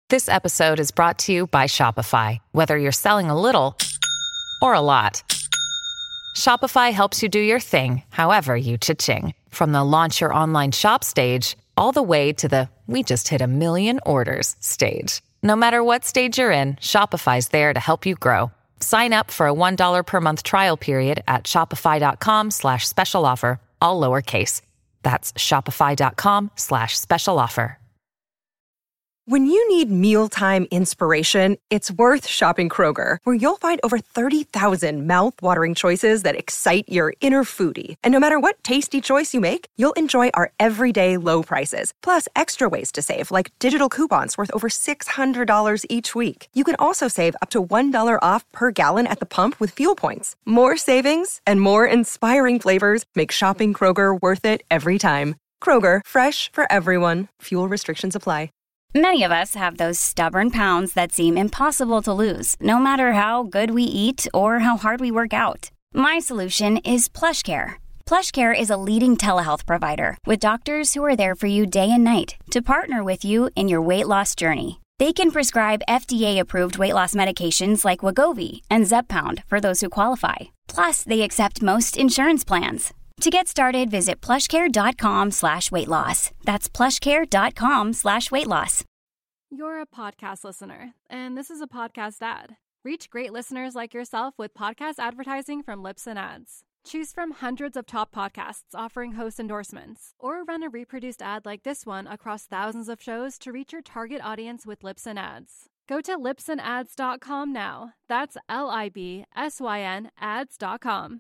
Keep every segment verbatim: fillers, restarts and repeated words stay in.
This episode is brought to you by Shopify. Whether you're selling a little or a lot, Shopify helps you do your thing, however you cha-ching. From the launch your online shop stage, all the way to the we just hit a million orders stage. No matter what stage you're in, Shopify's there to help you grow. Sign up for a one dollar per month trial period at shopify.com slash special offer, all lowercase. That's shopify.com slash special offer. When you need mealtime inspiration, it's worth shopping Kroger, where you'll find over thirty thousand mouth-watering choices that excite your inner foodie. And no matter what tasty choice you make, you'll enjoy our everyday low prices, plus extra ways to save, like digital coupons worth over six hundred dollars each week. You can also save up to one dollar off per gallon at the pump with fuel points. More savings and more inspiring flavors make shopping Kroger worth it every time. Kroger, fresh for everyone. Fuel restrictions apply. Many of us have those stubborn pounds that seem impossible to lose, no matter how good we eat or how hard we work out. My solution is PlushCare. PlushCare is a leading telehealth provider with doctors who are there for you day and night to partner with you in your weight loss journey. They can prescribe F D A-approved weight loss medications like Wegovy and Zepbound for those who qualify. Plus, they accept most insurance plans. To get started, visit plushcare.com slash weight loss. That's plushcare.com slash weight loss. You're a podcast listener, and this is a podcast ad. Reach great listeners like yourself with podcast advertising from Libsyn Ads. Choose from hundreds of top podcasts offering host endorsements, or run a reproduced ad like this one across thousands of shows to reach your target audience with Libsyn Ads. Go to libsyn ads dot com now. That's L I B S Y N ads dot com.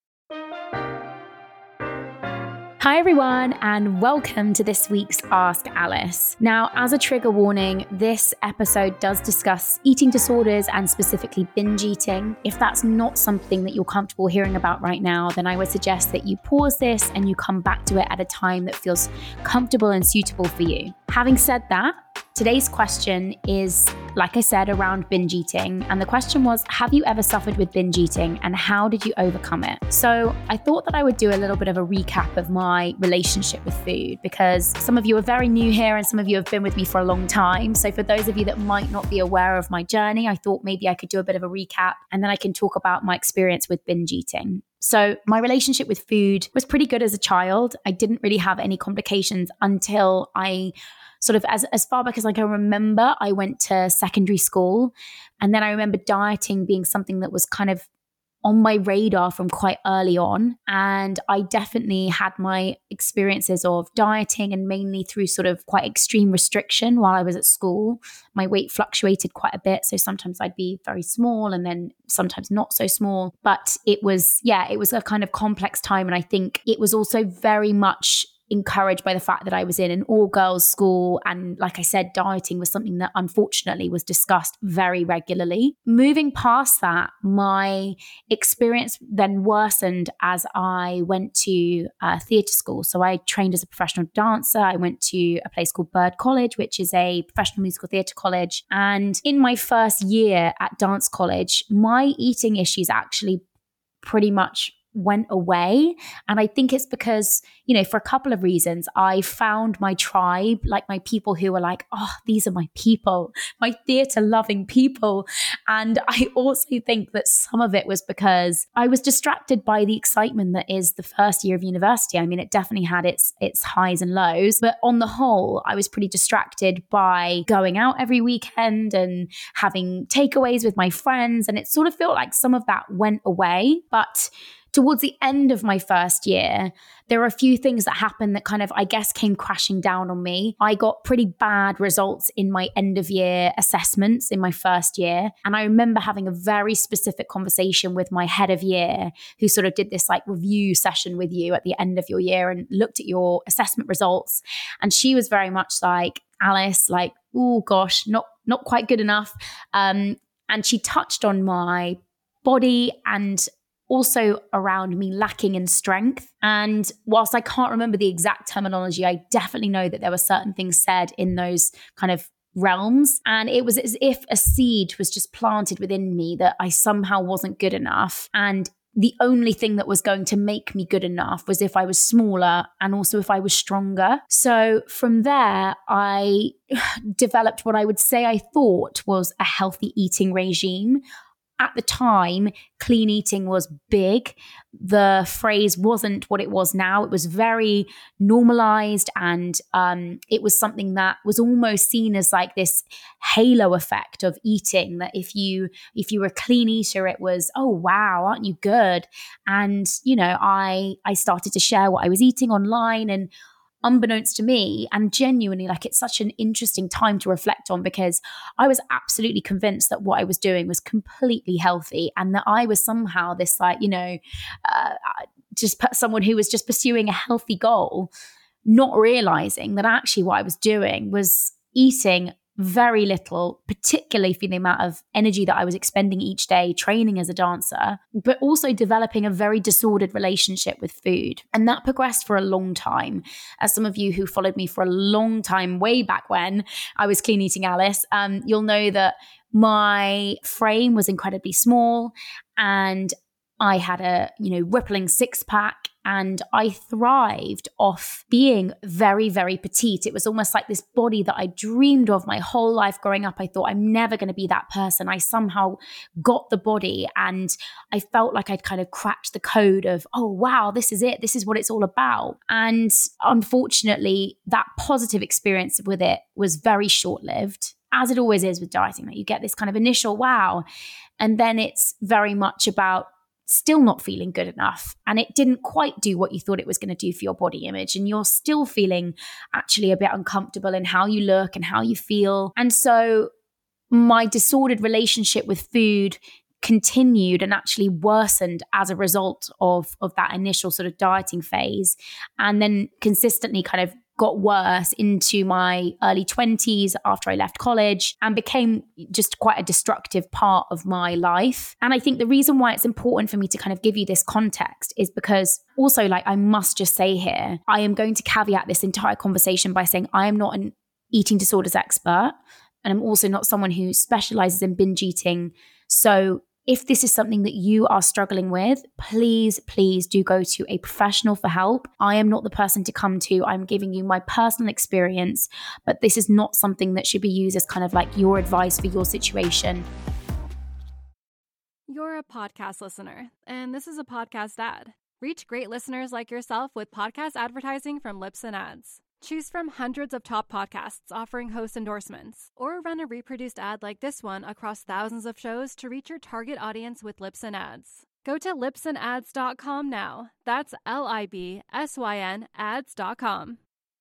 Hi everyone, and welcome to this week's Ask Alice. Now, as a trigger warning, this episode does discuss eating disorders and specifically binge eating. If that's not something that you're comfortable hearing about right now, then I would suggest that you pause this and you come back to it at a time that feels comfortable and suitable for you. Having said that, today's question is, like I said, around binge eating. And the question was, have you ever suffered with binge eating and how did you overcome it? So I thought that I would do a little bit of a recap of my relationship with food, because some of you are very new here and some of you have been with me for a long time. So for those of you that might not be aware of my journey, I thought maybe I could do a bit of a recap and then I can talk about my experience with binge eating. So my relationship with food was pretty good as a child. I didn't really have any complications until I sort of as, as far back as I can remember, I went to secondary school. And then I remember dieting being something that was kind of on my radar from quite early on. And I definitely had my experiences of dieting, and mainly through sort of quite extreme restriction while I was at school. My weight fluctuated quite a bit. So sometimes I'd be very small and then sometimes not so small. But it was, yeah, it was a kind of complex time. And I think it was also very much encouraged by the fact that I was in an all-girls school. And like I said, dieting was something that unfortunately was discussed very regularly. Moving past that, my experience then worsened as I went to uh, theatre school. So I trained as a professional dancer. I went to a place called Bird College, which is a professional musical theatre college. And in my first year at dance college, my eating issues actually pretty much went away. And I think it's because, you know, for a couple of reasons, I found my tribe, like my people who were like, oh, these are my people, my theatre loving people. And I also think that some of it was because I was distracted by the excitement that is the first year of university. I mean, it definitely had its its highs and lows, but on the whole, I was pretty distracted by going out every weekend and having takeaways with my friends. And it sort of felt like some of that went away. But towards the end of my first year, there were a few things that happened that kind of, I guess, came crashing down on me. I got pretty bad results in my end of year assessments in my first year. And I remember having a very specific conversation with my head of year, who sort of did this like review session with you at the end of your year and looked at your assessment results. And she was very much like, Alice, like, oh gosh, not, not quite good enough. Um, and she touched on my body and also around me lacking in strength. And whilst I can't remember the exact terminology, I definitely know that there were certain things said in those kind of realms. And it was as if a seed was just planted within me that I somehow wasn't good enough. And the only thing that was going to make me good enough was if I was smaller and also if I was stronger. So from there, I developed what I would say I thought was a healthy eating regime. At the time, clean eating was big. The phrase wasn't what it was now. It was very normalized, and um, it was something that was almost seen as like this halo effect of eating, that if you if you were a clean eater, it was, oh wow, aren't you good? And you know, I I started to share what I was eating online, and unbeknownst to me, and genuinely, like, it's such an interesting time to reflect on, because I was absolutely convinced that what I was doing was completely healthy, and that I was somehow this, like, you know, uh, just someone who was just pursuing a healthy goal, not realizing that actually what I was doing was eating very little, particularly for the amount of energy that I was expending each day training as a dancer, but also developing a very disordered relationship with food. And that progressed for a long time. As some of you who followed me for a long time, way back when I was Clean Eating Alice, um, you'll know that my frame was incredibly small, and I had a, you know, rippling six pack, and I thrived off being very, very petite. It was almost like this body that I dreamed of my whole life growing up. I thought, I'm never going to be that person. I somehow got the body, and I felt like I'd kind of cracked the code of, oh, wow, this is it. This is what it's all about. And unfortunately, that positive experience with it was very short-lived, as it always is with dieting. That you get this kind of initial wow, and then it's very much about still not feeling good enough, and it didn't quite do what you thought it was going to do for your body image, and you're still feeling actually a bit uncomfortable in how you look and how you feel. And so my disordered relationship with food continued and actually worsened as a result of of that initial sort of dieting phase, and then consistently kind of got worse into my early twenties after I left college, and became just quite a destructive part of my life. And I think the reason why it's important for me to kind of give you this context is because also, like, I must just say here, I am going to caveat this entire conversation by saying I am not an eating disorders expert, and I'm also not someone who specializes in binge eating. So if this is something that you are struggling with, please, please do go to a professional for help. I am not the person to come to. I'm giving you my personal experience, but this is not something that should be used as kind of like your advice for your situation. You're a podcast listener, and this is a podcast ad. Reach great listeners like yourself with podcast advertising from Libsyn Ads. Choose from hundreds of top podcasts offering host endorsements, or run a reproduced ad like this one across thousands of shows to reach your target audience with Libsyn Ads. Go to libsyn ads dot com now. That's L I B S Y N ads dot com.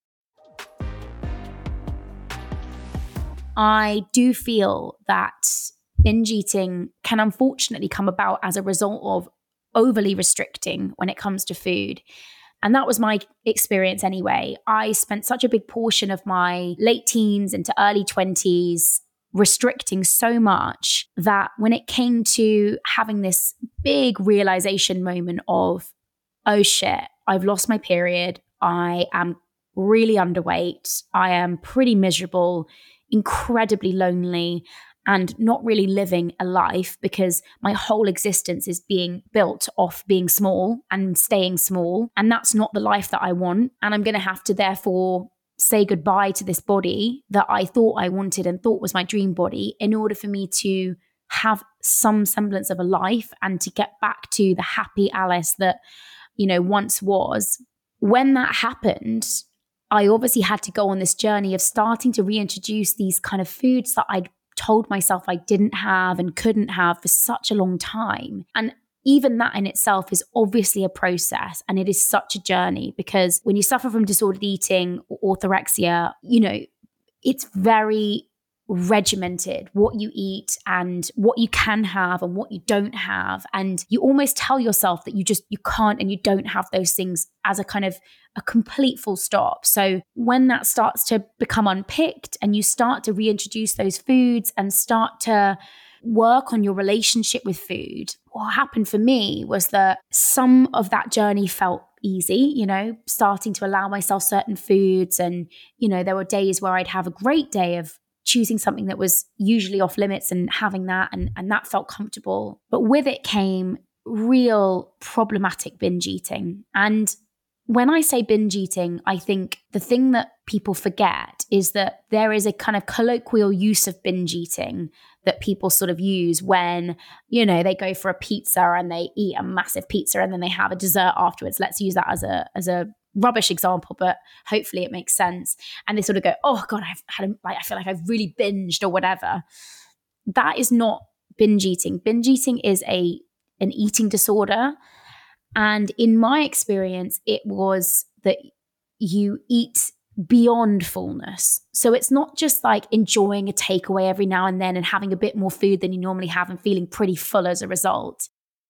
I do feel that binge eating can unfortunately come about as a result of overly restricting when it comes to food. And that was my experience anyway. I spent such a big portion of my late teens into early twenties restricting so much that when it came to having this big realization moment of, oh shit, I've lost my period, I am really underweight, I am pretty miserable, incredibly lonely, and not really living a life, because my whole existence is being built off being small and staying small. And that's not the life that I want. And I'm going to have to therefore say goodbye to this body that I thought I wanted and thought was my dream body, in order for me to have some semblance of a life and to get back to the happy Alice that, you know, once was. When that happened, I obviously had to go on this journey of starting to reintroduce these kind of foods that I'd told myself I didn't have and couldn't have for such a long time. And even that in itself is obviously a process, and it is such a journey, because when you suffer from disordered eating or orthorexia, you know, it's very regimented what you eat and what you can have and what you don't have. And you almost tell yourself that you just, you can't and you don't have those things as a kind of a complete full stop. So when that starts to become unpicked and you start to reintroduce those foods and start to work on your relationship with food, what happened for me was that some of that journey felt easy, you know, starting to allow myself certain foods. And, you know, there were days where I'd have a great day of choosing something that was usually off limits and having that, and, and that felt comfortable. But with it came real problematic binge eating. And when I say binge eating, I think the thing that people forget is that there is a kind of colloquial use of binge eating that people sort of use when, you know, they go for a pizza and they eat a massive pizza and then they have a dessert afterwards. Let's use that as a as a rubbish example, but hopefully it makes sense. And they sort of go, oh God, I've had a, like, I feel like I've really binged or whatever. That is not binge eating. Binge eating is a an eating disorder. And in my experience, it was that you eat beyond fullness. So it's not just like enjoying a takeaway every now and then and having a bit more food than you normally have and feeling pretty full as a result.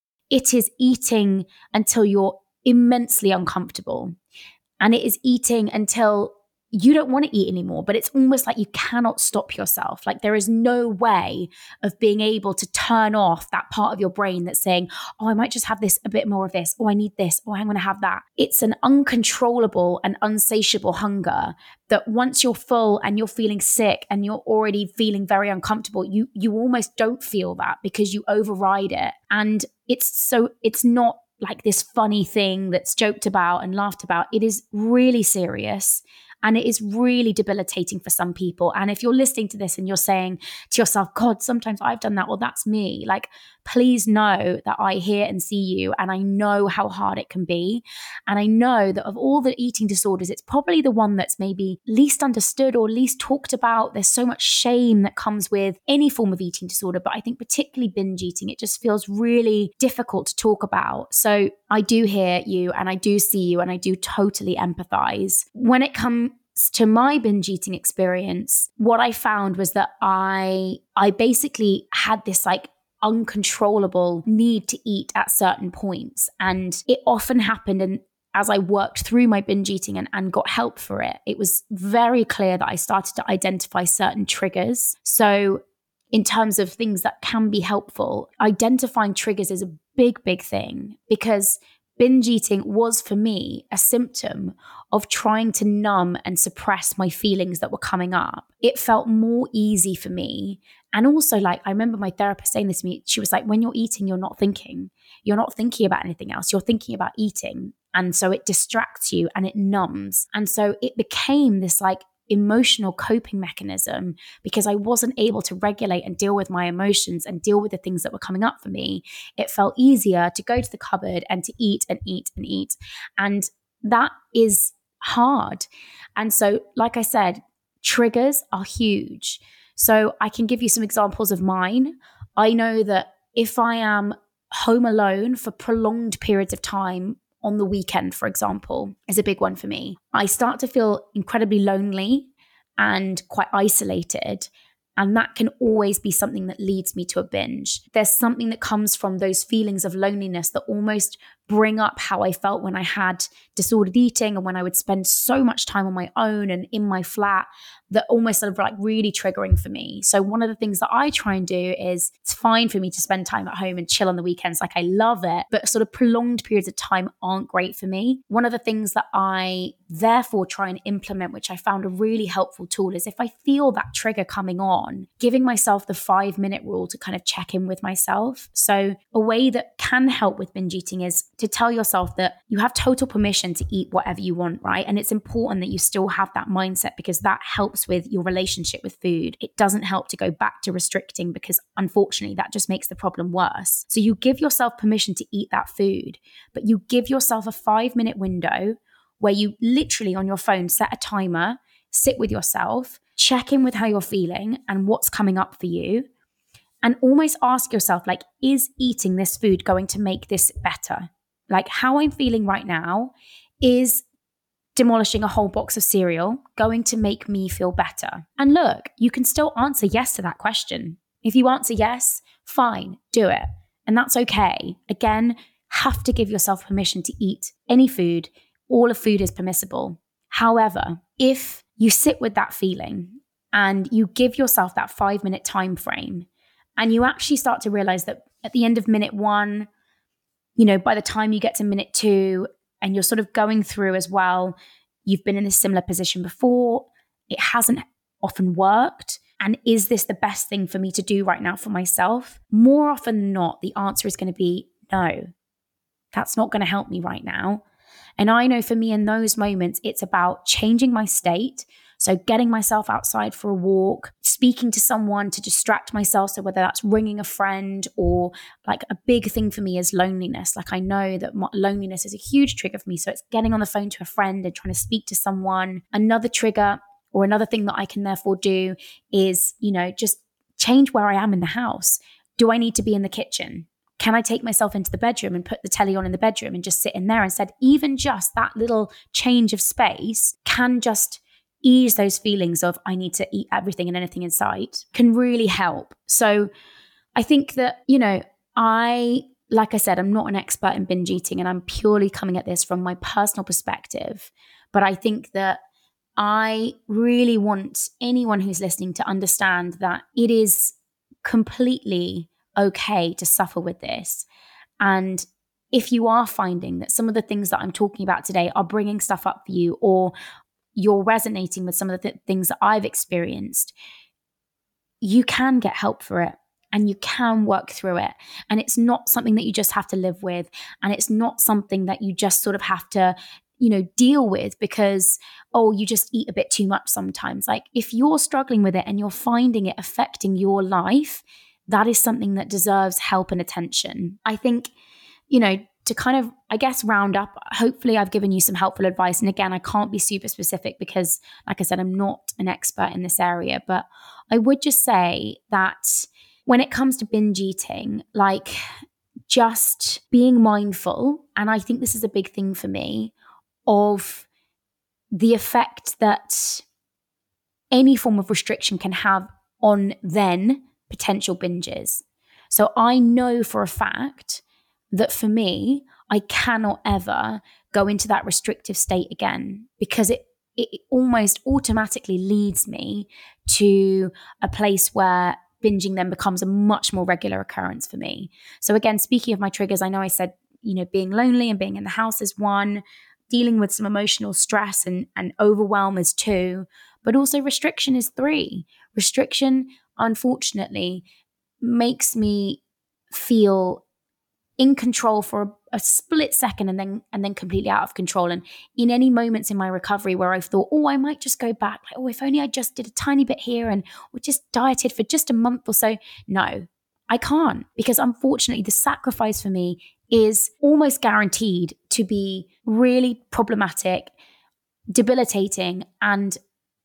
It is eating until you're immensely uncomfortable. And it is eating until you don't want to eat anymore, but it's almost like you cannot stop yourself. Like there is no way of being able to turn off that part of your brain that's saying, oh, I might just have this, a bit more of this. Oh, I need this. Oh, I'm going to have that. It's an uncontrollable and unsatiable hunger that once you're full and you're feeling sick and you're already feeling very uncomfortable, you, you almost don't feel that because you override it. And it's so, it's not like this funny thing that's joked about and laughed about. It is really serious. And it is really debilitating for some people. And if you're listening to this and you're saying to yourself, God, sometimes I've done that, or that's me, like, please know that I hear and see you. And I know how hard it can be. And I know that of all the eating disorders, it's probably the one that's maybe least understood or least talked about. There's so much shame that comes with any form of eating disorder. But I think particularly binge eating, it just feels really difficult to talk about. So I do hear you and I do see you and I do totally empathize. When it comes to my binge eating experience, what I found was that I I basically had this like uncontrollable need to eat at certain points. And it often happened, and as I worked through my binge eating and, and got help for it, it was very clear that I started to identify certain triggers. So in terms of things that can be helpful, identifying triggers is a big, big thing, because binge eating was for me a symptom of trying to numb and suppress my feelings that were coming up. It felt more easy for me. And also, like, I remember my therapist saying this to me. She was like, when you're eating, you're not thinking. You're not thinking about anything else. You're thinking about eating. And so it distracts you and it numbs. And so it became this like emotional coping mechanism, because I wasn't able to regulate and deal with my emotions and deal with the things that were coming up for me. It felt easier to go to the cupboard and to eat and eat and eat. And that is hard. And so, like I said, triggers are huge. So I can give you some examples of mine. I know that if I am home alone for prolonged periods of time, on the weekend, for example, is a big one for me. I start to feel incredibly lonely and quite isolated. And that can always be something that leads me to a binge. There's something that comes from those feelings of loneliness that almost bring up how I felt when I had disordered eating and when I would spend so much time on my own and in my flat, that almost sort of like really triggering for me. So one of the things that I try and do is, it's fine for me to spend time at home and chill on the weekends. Like, I love it, but sort of prolonged periods of time aren't great for me. One of the things that I therefore try and implement, which I found a really helpful tool, is if I feel that trigger coming on, giving myself the five minute rule to kind of check in with myself. So a way that can help with binge eating is to tell yourself that you have total permission to eat whatever you want, right? And it's important that you still have that mindset, because that helps with your relationship with food. It doesn't help to go back to restricting, because unfortunately that just makes the problem worse. So you give yourself permission to eat that food, but you give yourself a five minute window where you literally on your phone set a timer, sit with yourself, check in with how you're feeling and what's coming up for you, and almost ask yourself, like, is eating this food going to make this better? Like, how I'm feeling right now, is demolishing a whole box of cereal going to make me feel better? And look, you can still answer yes to that question. If you answer yes, fine, do it. And that's okay. Again, have to give yourself permission to eat any food. All of food is permissible. However, if you sit with that feeling and you give yourself that five minute time frame, and you actually start to realize that at the end of minute one, you know, by the time you get to minute two, and you're sort of going through as well, you've been in a similar position before, it hasn't often worked. And is this the best thing for me to do right now for myself? More often than not, the answer is going to be no, that's not going to help me right now. And I know for me in those moments, it's about changing my state. So getting myself outside for a walk, speaking to someone to distract myself. So whether that's ringing a friend, or like a big thing for me is loneliness. Like I know that loneliness is a huge trigger for me. So it's getting on the phone to a friend and trying to speak to someone. Another trigger or another thing that I can therefore do is, you know, just change where I am in the house. Do I need to be in the kitchen? Can I take myself into the bedroom and put the telly on in the bedroom and just sit in there instead? Even just that little change of space can just ease those feelings of I need to eat everything and anything in sight, can really help. So I think that, you know, I, like I said, I'm not an expert in binge eating, and I'm purely coming at this from my personal perspective. But I think that I really want anyone who's listening to understand that it is completely okay to suffer with this. And if you are finding that some of the things that I'm talking about today are bringing stuff up for you, or you're resonating with some of the th- things that I've experienced, you can get help for it and you can work through it. And it's not something that you just have to live with. And it's not something that you just sort of have to, you know, deal with because, oh, you just eat a bit too much sometimes. Like if you're struggling with it and you're finding it affecting your life, that is something that deserves help and attention. I think, you know, to kind of, I guess, round up, hopefully I've given you some helpful advice. And again, I can't be super specific because, like I said, I'm not an expert in this area. But I would just say that when it comes to binge eating, like just being mindful, and I think this is a big thing for me, of the effect that any form of restriction can have on then potential binges. So I know for a fact that for me, I cannot ever go into that restrictive state again, because it, it almost automatically leads me to a place where binging then becomes a much more regular occurrence for me. So again, speaking of my triggers, I know I said, you know, being lonely and being in the house is one, dealing with some emotional stress and, and overwhelm is two, but also restriction is three. Restriction, unfortunately, makes me feel in control for a, a split second and then and then completely out of control. And in any moments in my recovery where I've thought, oh, I might just go back, like, oh, if only I just did a tiny bit here and or just dieted for just a month or so. No, I can't, because unfortunately the sacrifice for me is almost guaranteed to be really problematic, debilitating, and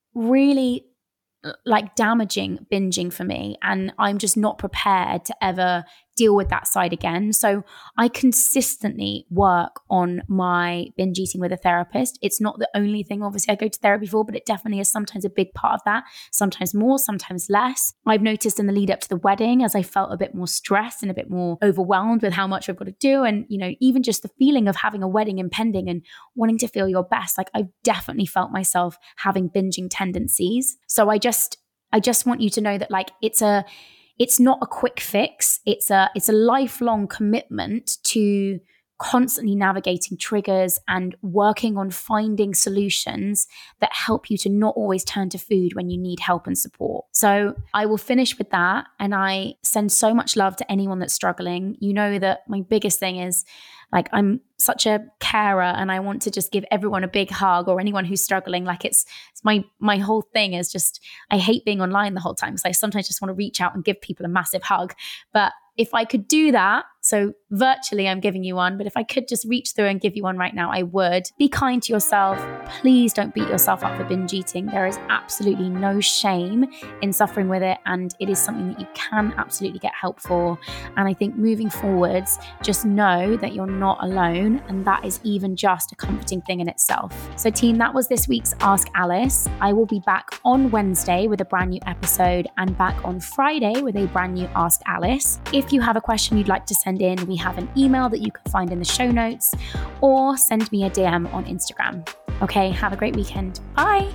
really like damaging binging for me. And I'm just not prepared to ever deal with that side again. So I consistently work on my binge eating with a therapist. It's not the only thing, obviously, I go to therapy for, but it definitely is sometimes a big part of that, sometimes more, sometimes less. I've noticed in the lead up to the wedding, as I felt a bit more stressed and a bit more overwhelmed with how much I've got to do. And, you know, even just the feeling of having a wedding impending and wanting to feel your best, like I've definitely felt myself having binging tendencies. So I just, I just want you to know that like it's a, It's not a quick fix. It's a it's a lifelong commitment to constantly navigating triggers and working on finding solutions that help you to not always turn to food when you need help and support. So I will finish with that. And I send so much love to anyone that's struggling. You know that my biggest thing is like I'm such a carer and I want to just give everyone a big hug, or anyone who's struggling. Like it's, it's my my whole thing is just, I hate being online the whole time. So I sometimes just want to reach out and give people a massive hug. But if I could do that, so virtually I'm giving you one, but if I could just reach through and give you one right now, I would. Be kind to yourself. Please don't beat yourself up for binge eating. There is absolutely no shame in suffering with it, and it is something that you can absolutely get help for. And I think moving forwards, just know that you're not alone, and that is even just a comforting thing in itself. So team, that was this week's Ask Alice. I will be back on Wednesday with a brand new episode, and back on Friday with a brand new Ask Alice. If you have a question you'd like to send in, we have an email that you can find in the show notes, or send me a D M on Instagram. Okay, have a great weekend. Bye.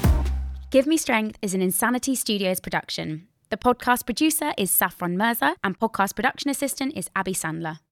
Give Me Strength is an Insanity Studios production. The podcast producer is Saffron Mirza, and podcast production assistant is Abby Sandler.